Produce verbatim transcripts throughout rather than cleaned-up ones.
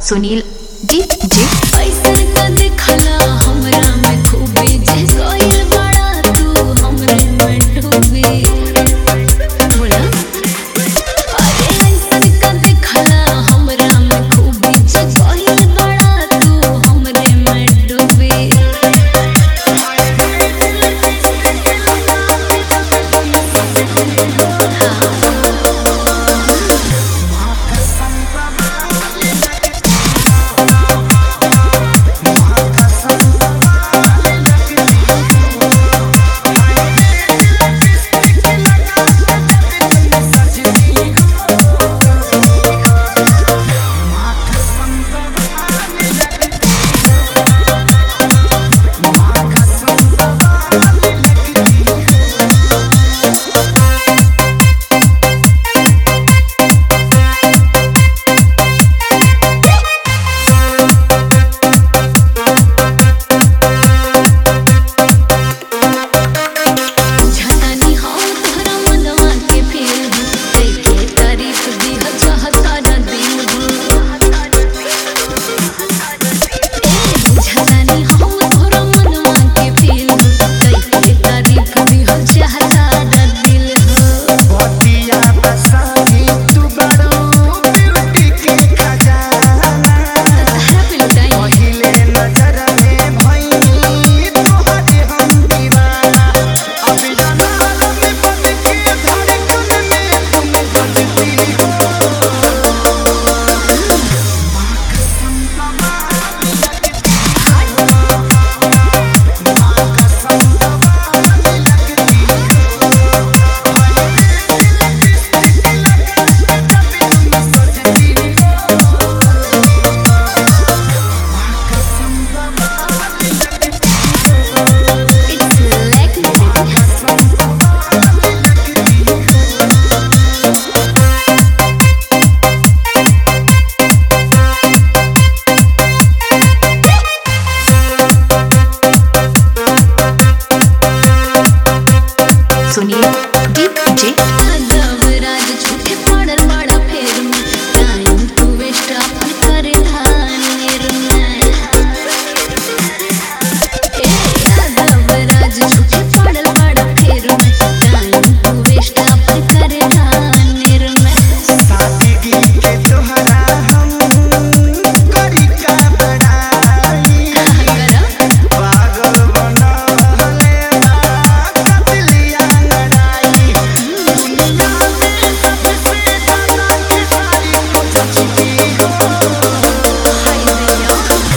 Sunil DJ. पैसन का देखला हमरा में खूबी जे कोइल बड़ा तू हमरे में डूबी बोला। अरे पैसन का देखला हमरा में खूबी जे कोइल बड़ा तू हमरे में डूबी। सुनील डीजे। राज झूठे पड़ल बड़ा फेर में टाइम तू वेस्ट अपन करे धानेर में। ए यादव राज झूठे पड़ल बड़ा फेर में टाइम तू वेस्ट अपन करे धानेर में। सादगी के तोहरा हम करी का बड़ाई पागल बना ले कतलिया लड़ाई दुनिया में सबसे ज्यादा के सारी कुछ छिपी हो। हाय भैया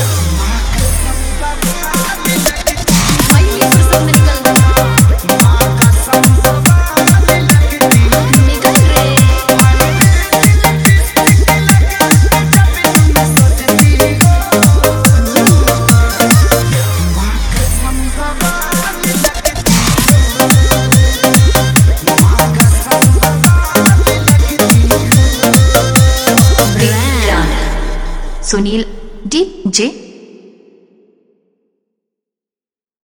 भाई सब निकल माँ कसम सवाल लगती निकल रे। सुनील डीजे।